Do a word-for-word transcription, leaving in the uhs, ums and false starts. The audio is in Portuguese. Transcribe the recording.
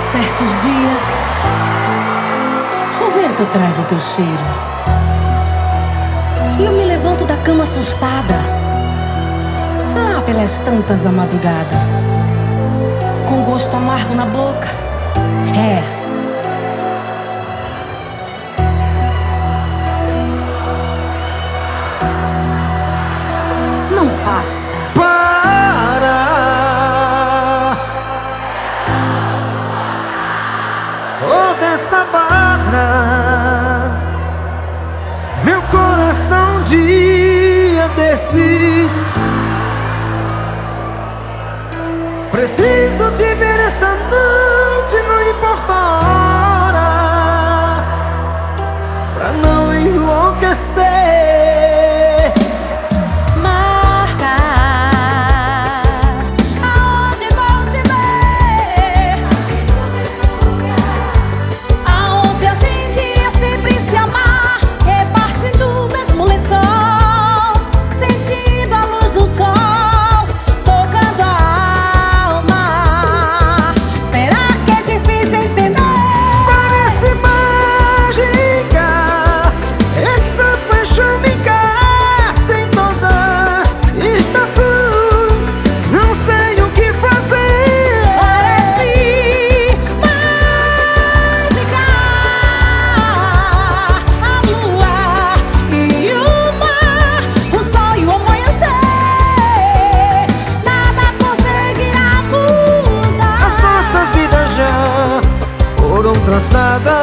Certos dias, o vento traz o teu cheiro e eu me levanto da cama assustada, lá pelas tantas da madrugada, com gosto amargo na boca. É, não passa. Oh, dessa barra, meu coração dia desses. Preciso te ver essa noite, não importa a hora, pra não enlouquecer. Foram traçadas